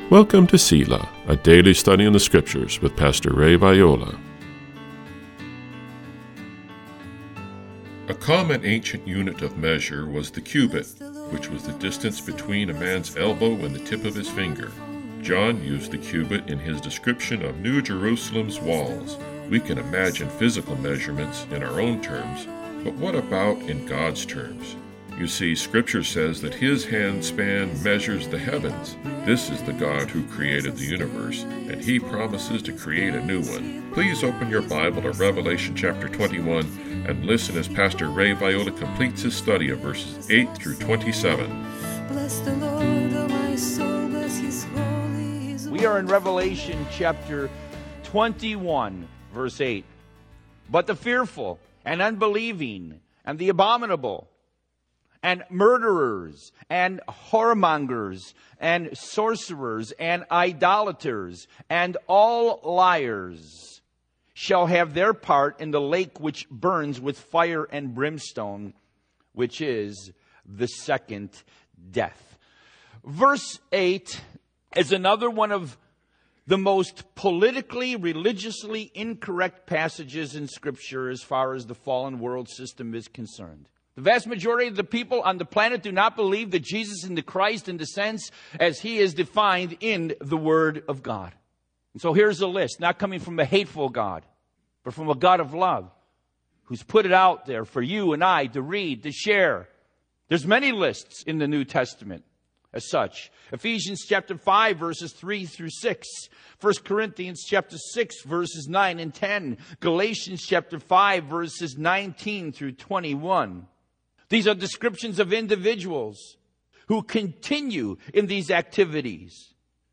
Welcome to Selah, a daily study in the Scriptures with Pastor Ray Viola. A common ancient unit of measure was the cubit, which was the distance between a man's elbow and the tip of his finger. John used the cubit in his description of New Jerusalem's walls. We can imagine physical measurements in our own terms, but what about in God's terms? You see, Scripture says that His hand span measures the heavens. This is the God who created the universe, and He promises to create a new one. Please open your Bible to Revelation chapter 21 and listen as Pastor Ray Viola completes his study of verses 8 through 27. Bless the Lord, O my soul, bless His holy. We are in Revelation chapter 21, verse 8. But the fearful and unbelieving and the abominable and murderers, and whoremongers, and sorcerers, and idolaters, and all liars shall have their part in the lake which burns with fire and brimstone, which is the second death. Verse 8 is another one of the most politically, religiously incorrect passages in Scripture as far as the fallen world system is concerned. The vast majority of the people on the planet do not believe that Jesus is the Christ in the sense as He is defined in the Word of God. And so here's a list, not coming from a hateful God, but from a God of love, who's put it out there for you and I to read, to share. There's many lists in the New Testament as such. Ephesians chapter 5, verses 3 through 6. 1 Corinthians chapter 6, verses 9 and 10. Galatians chapter 5, verses 19 through 21. These are descriptions of individuals who continue in these activities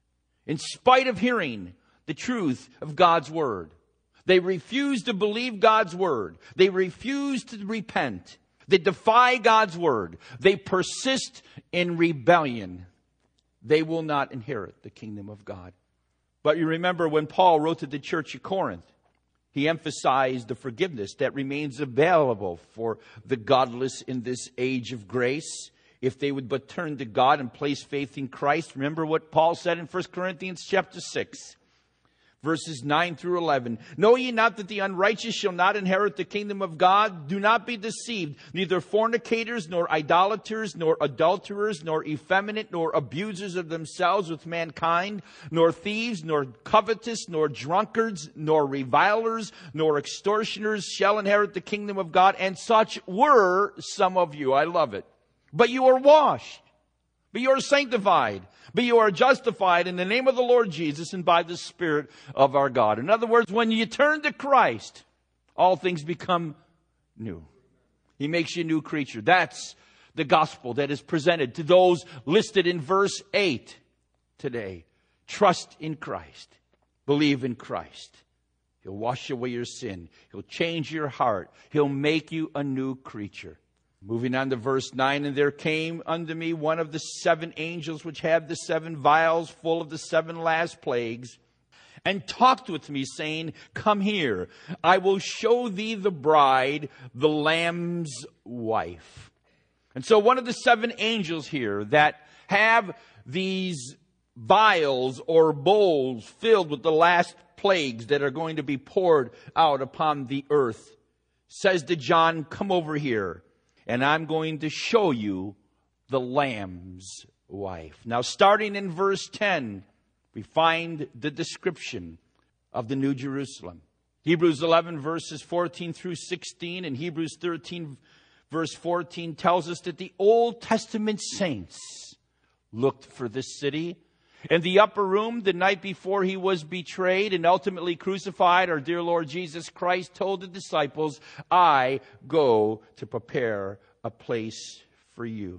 in spite of hearing the truth of God's Word. They refuse to believe God's Word. They refuse to repent. They defy God's Word. They persist in rebellion. They will not inherit the kingdom of God. But you remember when Paul wrote to the church at Corinth, he emphasized the forgiveness that remains available for the godless in this age of grace, if they would but turn to God and place faith in Christ. Remember what Paul said in 1 Corinthians chapter 6, verses 9 through 11. Know ye not that the unrighteous shall not inherit the kingdom of God? Do not be deceived. Neither fornicators, nor idolaters, nor adulterers, nor effeminate, nor abusers of themselves with mankind, nor thieves, nor covetous, nor drunkards, nor revilers, nor extortioners shall inherit the kingdom of God. And such were some of you. I love it. But you are washed. But you are sanctified. But you are justified in the name of the Lord Jesus and by the Spirit of our God. In other words, when you turn to Christ, all things become new. He makes you a new creature. That's the gospel that is presented to those listed in verse 8 today. Trust in Christ. Believe in Christ. He'll wash away your sin. He'll change your heart. He'll make you a new creature. Moving on to verse 9, and there came unto me one of the 7 angels which had the 7 vials full of the 7 last plagues, and talked with me, saying, Come here, I will show thee the bride, the Lamb's wife. And so one of the 7 angels here that have these vials or bowls filled with the last plagues that are going to be poured out upon the earth says to John, Come over here. And I'm going to show you the Lamb's wife. Now, starting in verse 10, we find the description of the New Jerusalem. Hebrews 11, verses 14 through 16, and Hebrews 13, verse 14, tells us that the Old Testament saints looked for this city. In the upper room, the night before He was betrayed and ultimately crucified, our dear Lord Jesus Christ told the disciples, I go to prepare a place for you.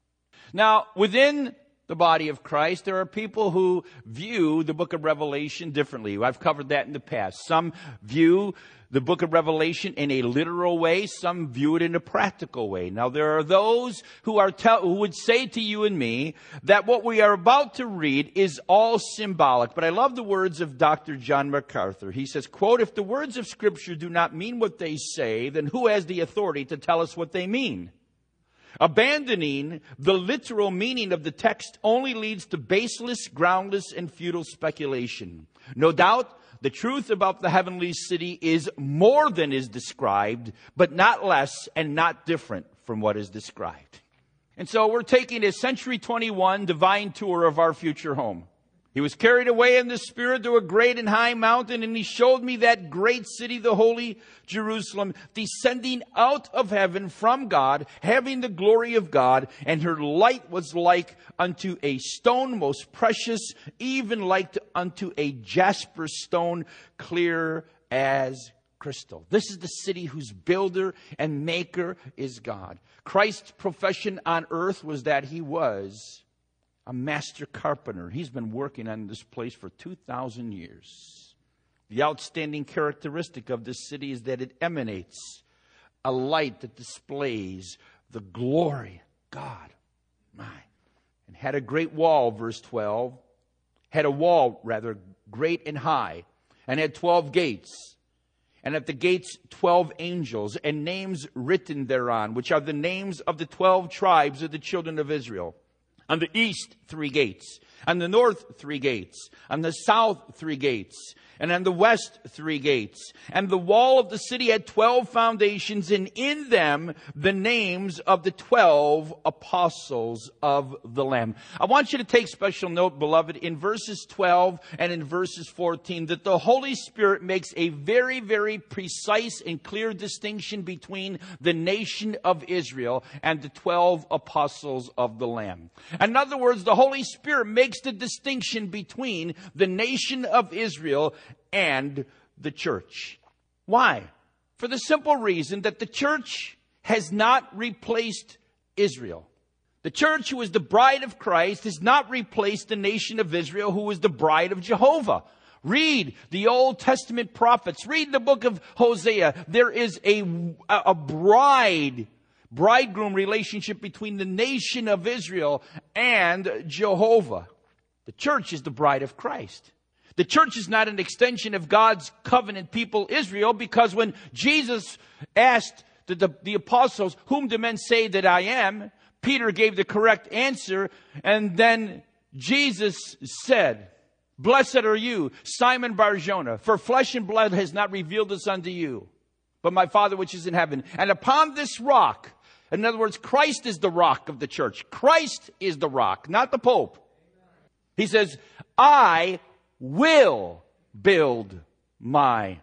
Now, within the body of Christ, there are people who view the book of Revelation differently. I've covered that in the past. Some view the book of Revelation in a literal way. Some view it in a practical way. Now, there are those who would say to you and me that what we are about to read is all symbolic. But I love the words of Dr. John MacArthur. He says, quote, if the words of Scripture do not mean what they say, then who has the authority to tell us what they mean? Abandoning the literal meaning of the text only leads to baseless, groundless, and futile speculation. No doubt, the truth about the heavenly city is more than is described, but not less and not different from what is described. And so we're taking a Century 21 divine tour of our future home. He was carried away in the Spirit to a great and high mountain, and he showed me that great city, the holy Jerusalem, descending out of heaven from God, having the glory of God, and her light was like unto a stone most precious, even like unto a jasper stone, clear as crystal. This is the city whose builder and maker is God. Christ's profession on earth was that he was a master carpenter. He's been working on this place for 2,000 years. The outstanding characteristic of this city is that it emanates a light that displays the glory of God. And had a great wall, verse 12. Had a wall, rather, great and high. And had 12 gates. And at the gates 12 angels, and names written thereon, which are the names of the 12 tribes of the children of Israel. On the east, 3 gates. On the north, 3 gates. On the south, 3 gates. And on the west, 3 gates. And the wall of the city had 12 foundations, and in them the names of the 12 apostles of the Lamb. I want you to take special note, beloved, in verses 12 and in verses 14, that the Holy Spirit makes a very, very precise and clear distinction between the nation of Israel and the 12 apostles of the Lamb. In other words, the Holy Spirit makes the distinction between the nation of Israel and the church. Why? For the simple reason that the church has not replaced Israel. The church, who is the bride of Christ, has not replaced the nation of Israel, who is the bride of Jehovah. Read the Old Testament prophets. Read the book of Hosea. There is a bridegroom relationship between the nation of Israel and Jehovah. The church is the bride of Christ. The church is not an extension of God's covenant people, Israel, because when Jesus asked the apostles, "Whom do men say that I am?" Peter gave the correct answer, and then Jesus said, "Blessed are you, Simon Bar-Jonah, for flesh and blood has not revealed this unto you, but my Father which is in heaven. And upon this rock," in other words, Christ is the rock of the church. Christ is the rock, not the Pope. He says, "I will build my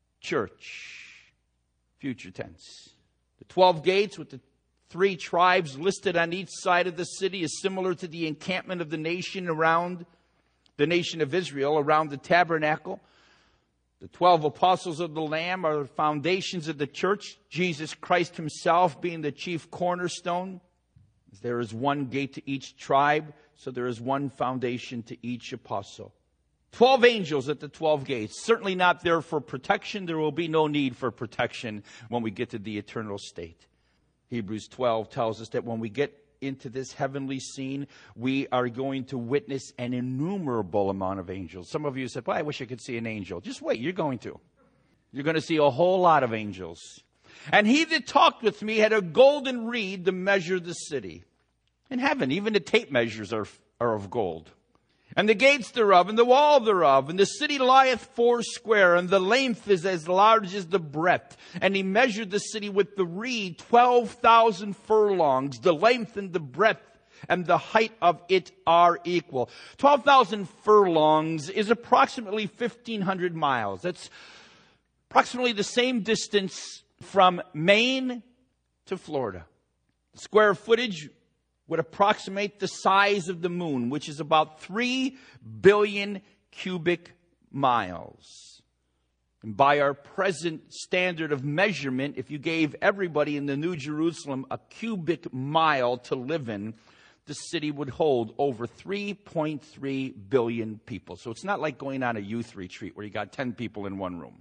church." Future tense. The 12 gates with the 3 tribes listed on each side of the city is similar to the encampment of the nation around the nation of Israel, around the tabernacle. The 12 apostles of the Lamb are the foundations of the church, Jesus Christ himself being the chief cornerstone. There is one gate to each tribe, so there is one foundation to each apostle. 12 angels at the 12 gates. Certainly not there for protection. There will be no need for protection when we get to the eternal state. Hebrews 12 tells us that when we get into this heavenly scene, we are going to witness an innumerable amount of angels. Some of you said, "Well, I wish I could see an angel." Just wait, you're going to. You're going to see a whole lot of angels. "And he that talked with me had a golden reed to measure the city." In heaven, even the tape measures are of gold. "And the gates thereof, and the wall thereof, and the city lieth 4 and the length is as large as the breadth. And he measured the city with the reed 12,000 furlongs. The length and the breadth and the height of it are equal." 12,000 furlongs is approximately 1,500 miles. That's approximately the same distance from Maine to Florida. Square footage would approximate the size of the moon, which is about 3 billion cubic miles. And by our present standard of measurement, if you gave everybody in the New Jerusalem a cubic mile to live in, the city would hold over 3.3 billion people. So it's not like going on a youth retreat where you got 10 people in one room.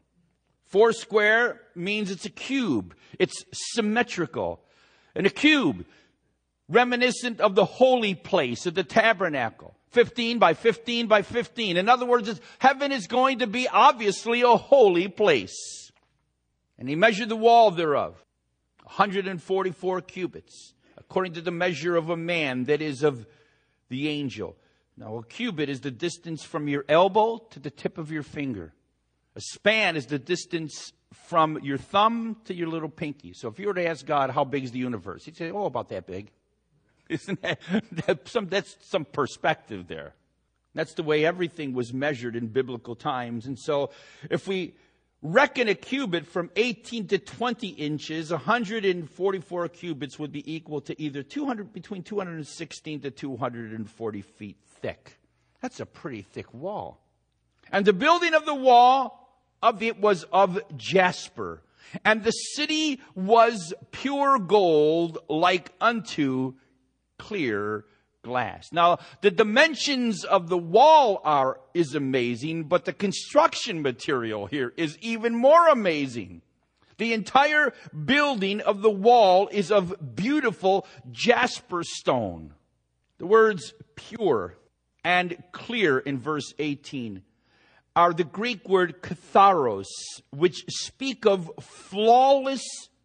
4 means it's a cube. It's symmetrical. And a cube, reminiscent of the holy place of the tabernacle. 15 by 15 by 15. In other words, heaven is going to be obviously a holy place. And he measured the wall thereof, 144 cubits. A according to the measure of a man, that is of the angel. Now, a cubit is the distance from your elbow to the tip of your finger. A span is the distance from your thumb to your little pinky. So if you were to ask God, how big is the universe? He'd say, oh, about that big. Isn't that's some perspective there. That's the way everything was measured in biblical times. And so if we reckon a cubit from 18 to 20 inches, 144 cubits would be equal to either between 216 to 240 feet thick. That's a pretty thick wall. And the building of the wall of it was of jasper. And the city was pure gold, like unto clear glass. Now, the dimensions of the wall is amazing, but the construction material here is even more amazing. The entire building of the wall is of beautiful jasper stone. The words pure and clear in verse 18 are the Greek word katharos, which speak of flawless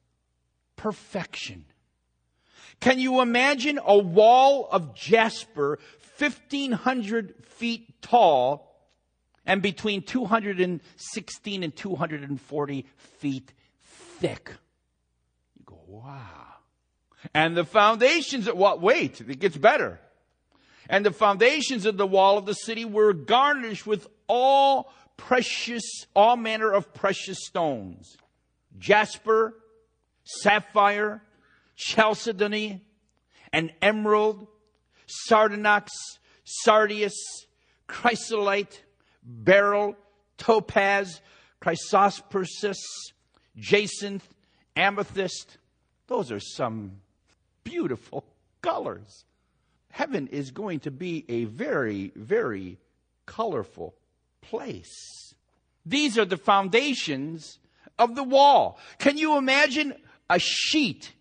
perfection. Can you imagine a wall of jasper 1,500 feet tall and between 216 and 240 feet thick? You go, wow. And the foundations of wait, it gets better. And the foundations of the wall of the city were garnished with all manner of precious stones. Jasper, sapphire, chalcedony, and emerald, sardonyx, sardius, chrysolite, beryl, topaz, chrysoprasus, jacinth, amethyst. Those are some beautiful colors. Heaven is going to be a very, very colorful place. These are the foundations of the wall. Can you imagine a sheet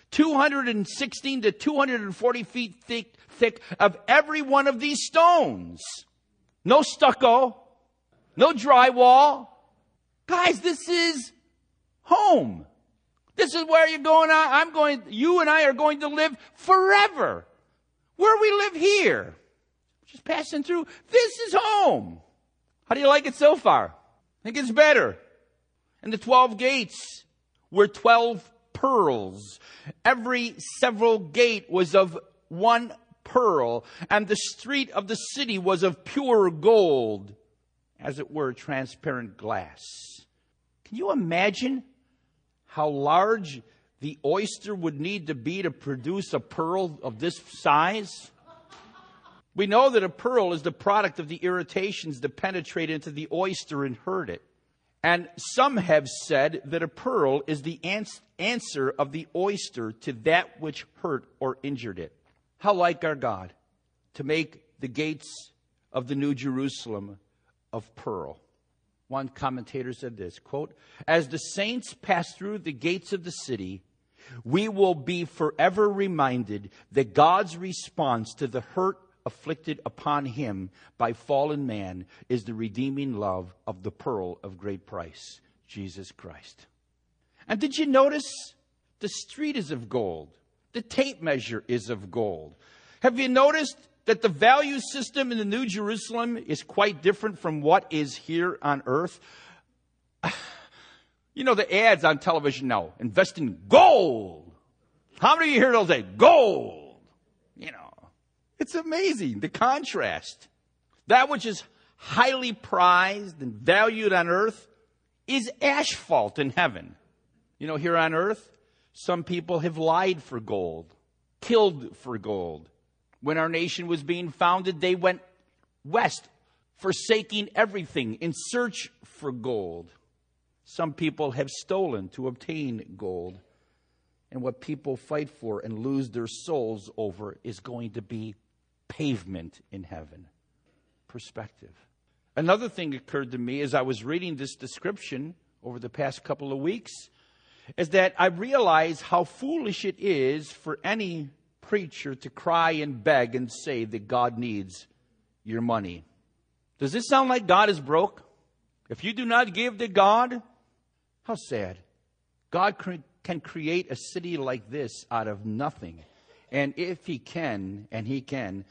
216 to 240 feet thick of every one of these stones? No stucco, no drywall. Guys, this is home. This is where you're going. You and I are going to live forever. Where we live here, just passing through, this is home. How do you like it so far? I think it's better. And the 12 gates were 12 pearls. Every several gate was of one pearl, and the street of the city was of pure gold, as it were, transparent glass. Can you imagine how large the oyster would need to be to produce a pearl of this size? We know that a pearl is the product of the irritations that penetrate into the oyster and hurt it. And some have said that a pearl is the answer of the oyster to that which hurt or injured it. How like our God to make the gates of the New Jerusalem of pearl. One commentator said this, quote, "As the saints pass through the gates of the city, we will be forever reminded that God's response to the hurt afflicted upon him by fallen man is the redeeming love of the pearl of great price, Jesus Christ." And did you notice the street is of gold? The tape measure is of gold. Have you noticed that the value system in the New Jerusalem is quite different from what is here on earth? You know the ads on television now, invest in gold. How many of you hear those say, gold? You know, it's amazing, the contrast. That which is highly prized and valued on earth is asphalt in heaven. You know, here on earth, some people have lied for gold, killed for gold. When our nation was being founded, they went west, forsaking everything in search for gold. Some people have stolen to obtain gold. And what people fight for and lose their souls over is going to be pavement in heaven. Perspective. Another thing occurred to me as I was reading this description over the past couple of weeks is that I realized how foolish it is for any preacher to cry and beg and say that God needs your money. Does this sound like God is broke? If you do not give to God, how sad. God can create a city like this out of nothing And if he can, and he can,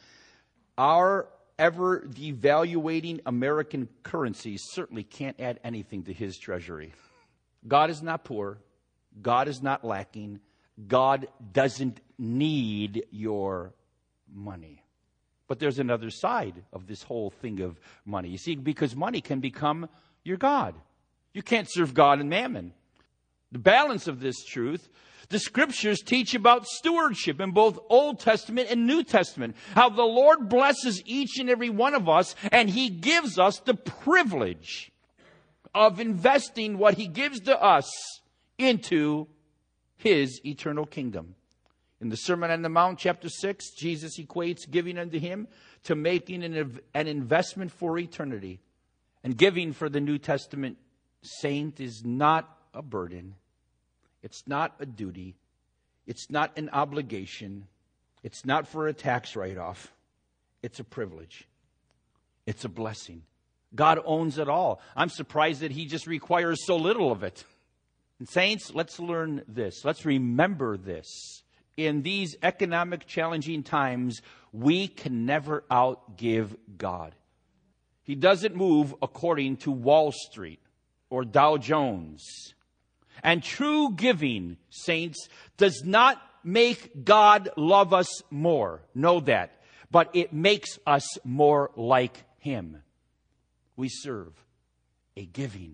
our ever devaluating American currency certainly can't add anything to his treasury. God is not poor. God is not lacking. God doesn't need your money. But there's another side of this whole thing of money. You see, because money can become your God. You can't serve God and mammon. The balance of this truth, the scriptures teach about stewardship in both Old Testament and New Testament. How the Lord blesses each and every one of us, and he gives us the privilege of investing what he gives to us into his eternal kingdom. In the Sermon on the Mount, chapter 6, Jesus equates giving unto him to making an investment for eternity. And giving for the New Testament saint is not a burden. It's not a duty. It's not an obligation. It's not for a tax write-off. It's a privilege. It's a blessing. God owns it all. I'm surprised that he just requires so little of it. And saints, let's learn this. Let's remember this. In these economic challenging times, we can never outgive God. He doesn't move according to Wall Street or Dow Jones. And true giving, saints, does not make God love us more. Know that. But it makes us more like him. We serve a giving,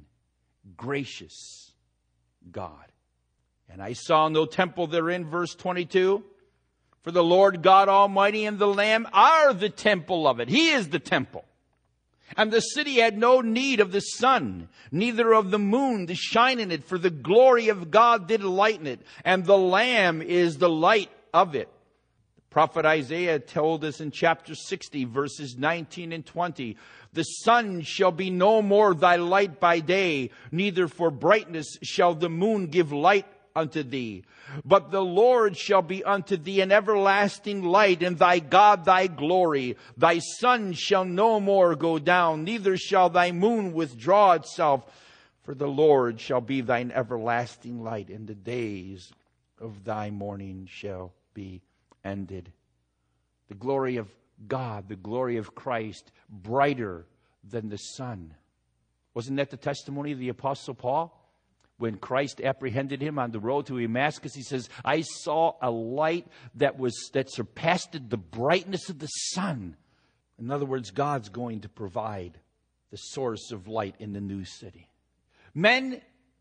gracious God. And I saw no temple therein, verse 22. For the Lord God Almighty and the Lamb are the temple of it. He is the temple. And the city had no need of the sun, neither of the moon to shine in it, for the glory of God did lighten it, and the Lamb is the light of it. The prophet Isaiah told us in chapter 60, verses 19 and 20, the sun shall be no more thy light by day, neither for brightness shall the moon give light unto thee. But the Lord shall be unto thee an everlasting light, and thy God thy glory. Thy sun shall no more go down, neither shall thy moon withdraw itself. For the Lord shall be thine everlasting light, and the days of thy mourning shall be ended. The glory of God, the glory of Christ, brighter than the sun. Wasn't that the testimony of the Apostle Paul? When Christ apprehended him on the road to Damascus, he says, I saw a light that surpassed the brightness of the sun. In other words, God's going to provide the source of light in the new city. Men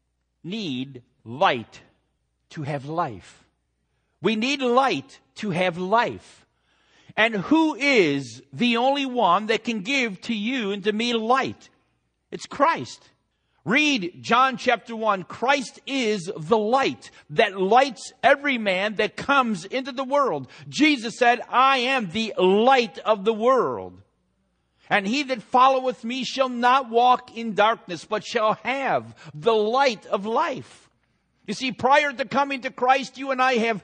need light to have life. We need light to have life. And who is the only one that can give to you and to me light? It's Christ. Read John chapter 1. Christ is the light that lights every man that comes into the world. Jesus said, I am the light of the world. And he that followeth me shall not walk in darkness, but shall have the light of life. You see, prior to coming to Christ, you and I have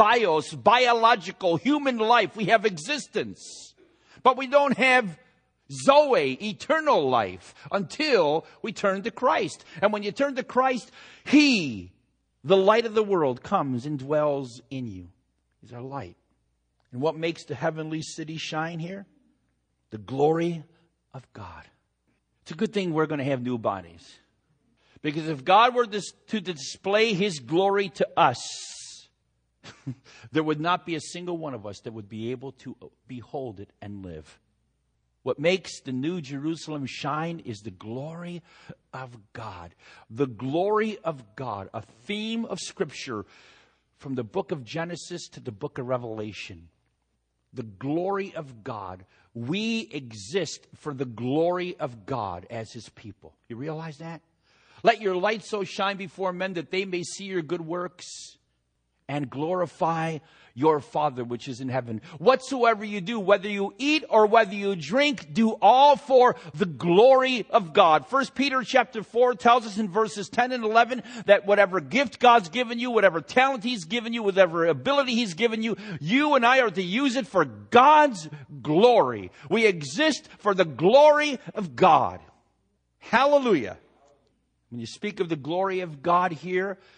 biological, human life. We have existence. But we don't have Zoe, eternal life, until we turn to Christ. And when you turn to Christ, he, the light of the world, comes and dwells in you. He's our light. And what makes the heavenly city shine here? The glory of God. It's a good thing we're going to have new bodies. Because if God were to display his glory to us, there would not be a single one of us that would be able to behold it and live. What makes the New Jerusalem shine is the glory of God. The glory of God, a theme of Scripture from the book of Genesis to the book of Revelation. The glory of God. We exist for the glory of God as his people. You realize that? Let your light so shine before men that they may see your good works and glorify your Father which is in heaven. Whatsoever you do, whether you eat or whether you drink, do all for the glory of God. 1 Peter chapter 4 tells us in verses 10 and 11 that whatever gift God's given you, whatever talent he's given you, whatever ability he's given you, you and I are to use it for God's glory. We exist for the glory of God. Hallelujah. When you speak of the glory of God here,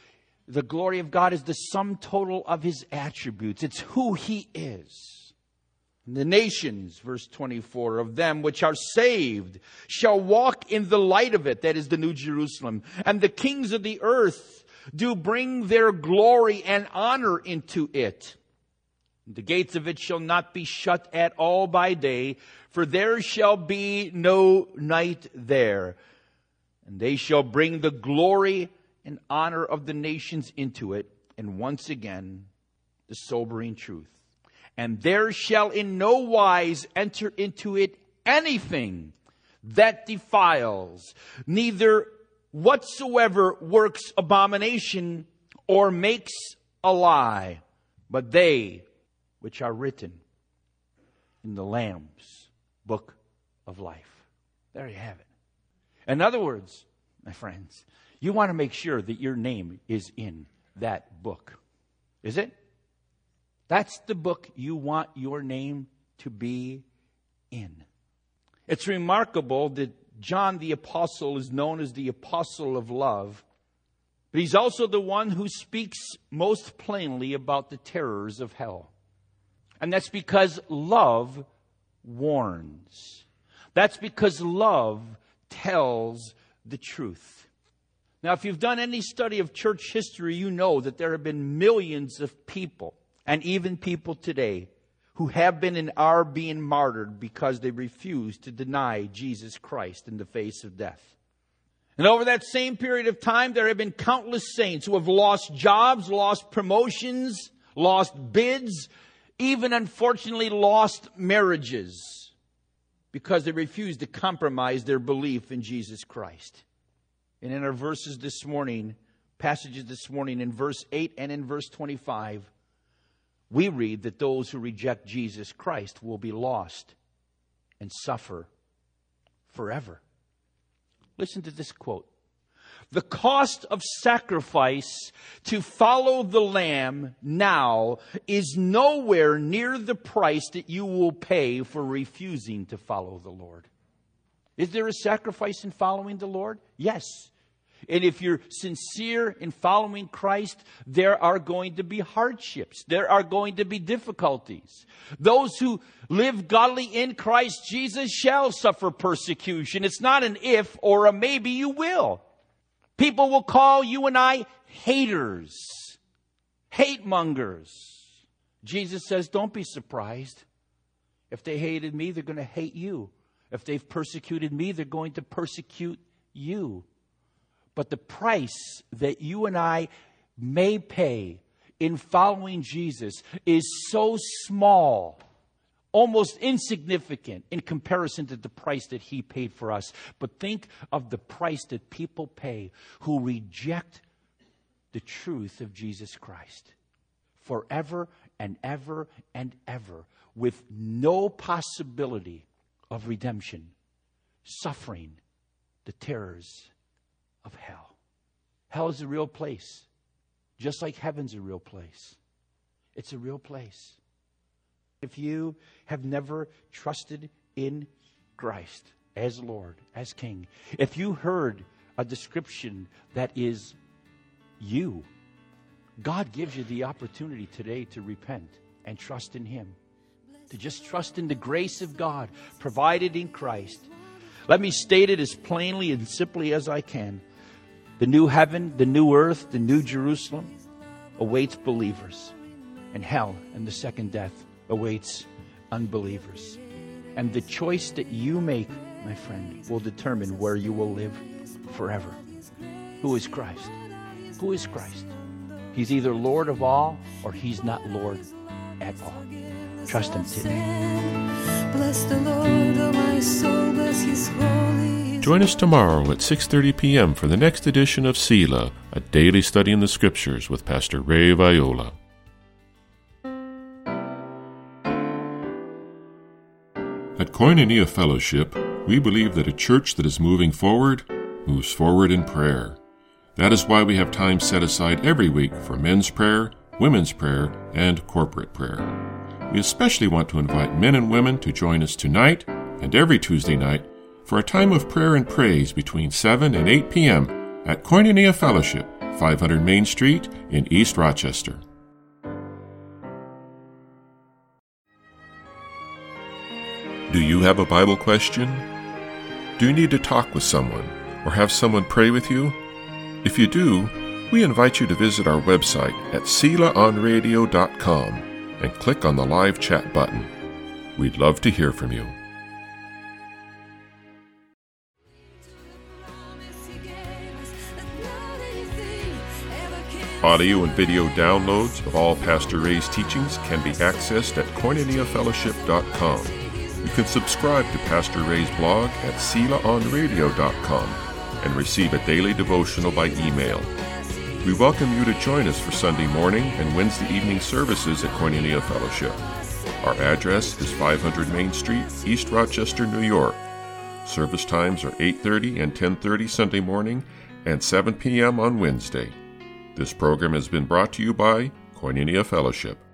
The glory of God is the sum total of His attributes. It's who He is. The nations, verse 24, of them which are saved shall walk in the light of it, that is the New Jerusalem. And the kings of the earth do bring their glory and honor into it. The gates of it shall not be shut at all by day, for there shall be no night there. And they shall bring the glory and honor of the nations into it. And once again, the sobering truth. And there shall in no wise enter into it anything that defiles, neither whatsoever works abomination or makes a lie, but they which are written in the Lamb's book of life. There you have it. In other words, my friends, you want to make sure that your name is in that book. Is it? That's the book you want your name to be in. It's remarkable that John the Apostle is known as the Apostle of Love, but he's also the one who speaks most plainly about the terrors of hell. And that's because love warns. That's because love tells the truth. Now, if you've done any study of church history, you know that there have been millions of people, and even people today, who have been and are being martyred because they refuse to deny Jesus Christ in the face of death. And over that same period of time, there have been countless saints who have lost jobs, lost promotions, lost bids, even unfortunately lost marriages because they refused to compromise their belief in Jesus Christ. And in our verses this morning, passages this morning, in verse 8 and in verse 25, we read that those who reject Jesus Christ will be lost and suffer forever. Listen to this quote. The cost of sacrifice to follow the Lamb now is nowhere near the price that you will pay for refusing to follow the Lord. Is there a sacrifice in following the Lord? Yes. And if you're sincere in following Christ, there are going to be hardships. There are going to be difficulties. Those who live godly in Christ Jesus shall suffer persecution. It's not an if or a maybe, you will. People will call you and I haters, hate mongers. Jesus says, don't be surprised. If they hated me, they're going to hate you. If they've persecuted me, they're going to persecute you. But the price that you and I may pay in following Jesus is so small, almost insignificant in comparison to the price that He paid for us. But think of the price that people pay who reject the truth of Jesus Christ forever and ever and ever, with no possibility of redemption, suffering the terrors of hell. Hell is a real place, just like heaven's a real place. It's a real place. If you have never trusted in Christ as Lord, as King, if you heard a description that is you, God gives you the opportunity today to repent and trust in Him, to just trust in the grace of God provided in Christ. Let me state it as plainly and simply as I can. The new heaven, the new earth, the new Jerusalem awaits believers. And hell and the second death awaits unbelievers. And the choice that you make, my friend, will determine where you will live forever. Who is Christ? Who is Christ? He's either Lord of all or He's not Lord at all. Trust Him today. Bless the Lord, oh my soul, bless His holy. Join us tomorrow at 6:30 p.m. for the next edition of Selah, a daily study in the Scriptures with Pastor Ray Viola. At Koinonia Fellowship, we believe that a church that is moving forward moves forward in prayer. That is why we have time set aside every week for men's prayer, women's prayer, and corporate prayer. We especially want to invite men and women to join us tonight and every Tuesday night for a time of prayer and praise between 7 and 8 p.m. at Koinonia Fellowship 500 Main Street in East Rochester. Do you have a Bible question? Do you need to talk with someone or have someone pray with you? If you do, we invite you to visit our website at SelaOnRadio.com and click on the live chat button. We'd love to hear from you. Audio and video downloads of all Pastor Ray's teachings can be accessed at KoinoniaFellowship.com. You can subscribe to Pastor Ray's blog at SelaOnRadio.com and receive a daily devotional by email. We welcome you to join us for Sunday morning and Wednesday evening services at Koinonia Fellowship. Our address is 500 Main Street, East Rochester, New York. Service times are 8:30 and 10:30 Sunday morning and 7 p.m. on Wednesday. This program has been brought to you by Koinonia Fellowship.